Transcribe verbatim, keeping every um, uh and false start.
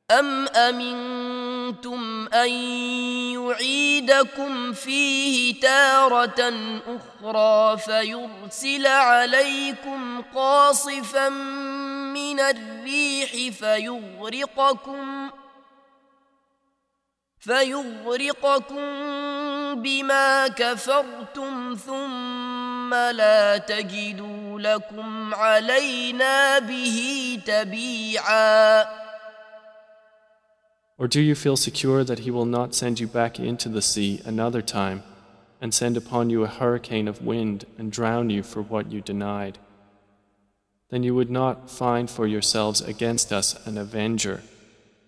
أم أمنتم أن يعيدكم فيه تارة أخرى فيرسل عليكم قاصفا من الريح فيغرقكم فيغرقكم بما كفرتم ثم لا تجدوا لكم علينا به تبيعا. Or do you feel secure that he will not send you back into the sea another time and send upon you a hurricane of wind and drown you for what you denied? Then you would not find for yourselves against us an avenger.